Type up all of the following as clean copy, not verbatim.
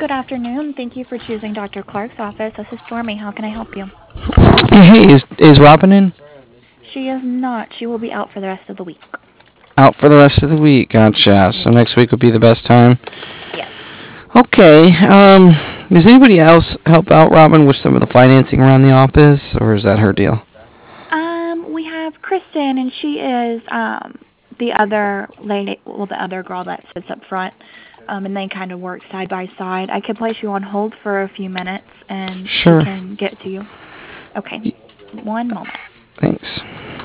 Good afternoon. Thank you for choosing Dr. Clark's office. This is Stormy. How can I help you? Hey, is Robin in? She is not. She will be out for the rest of the week. Out for the rest of the week. Gotcha. So next week would be the best time. Yes. Okay. Does anybody else help out Robin with some of the financing around the office, or is that her deal? We have Kristen, and she is the other lady, well, the other girl that sits up front, and they kind of work side by side. I could place you on hold for a few minutes, and she Sure. can get to you. Okay. One moment. Thanks.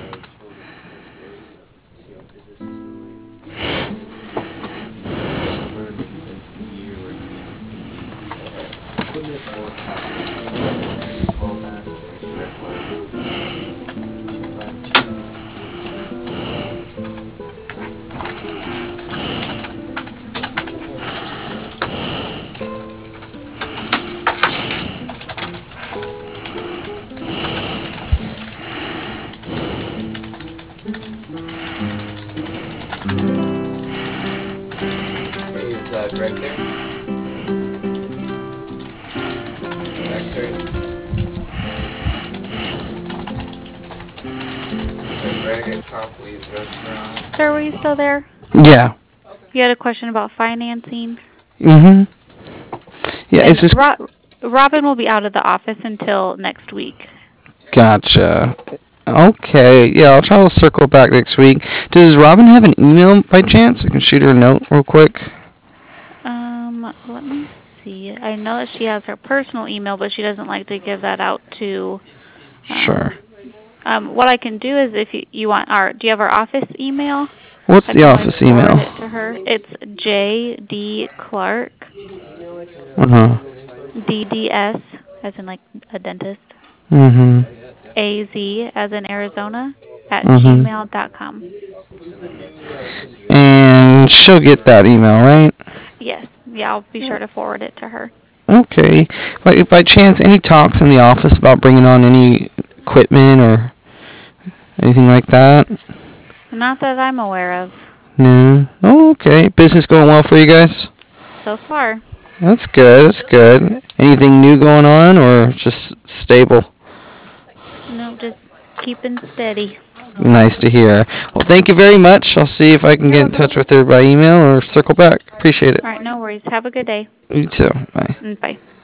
Is Greg there? Director? Greg at Copley's restaurant. Sir, were you still there? Yeah. You had a question about financing? Mm-hmm. Yeah, And it's just... Robin will be out of the office until next week. Gotcha. Okay, yeah, I'll try to circle back next week. Does Robin have an email by chance? I can shoot her a note real quick. Let me see. I know that she has her personal email, but she doesn't like to give that out to. Sure. What I can do is if you want do you have our office email? What's the office email? It to her. It's J.D. Clark. Uh-huh. DDS, as in like a dentist. Mm-hmm. AZ, as in Arizona, at Mm-hmm. gmail.com. And she'll get that email, right? Yes. Yeah, I'll be sure to forward it to her. Okay. If by chance any talks in the office about bringing on any equipment or anything like that? Not that I'm aware of. No. Oh, okay. Business going well for you guys? So far. That's good. That's good. Anything new going on or just stable? No, just keeping steady. Nice to hear. Well, thank you very much. I'll see if I can get in touch with her by email or circle back. Appreciate it. All right, no worries. Have a good day. You too. Bye. Bye.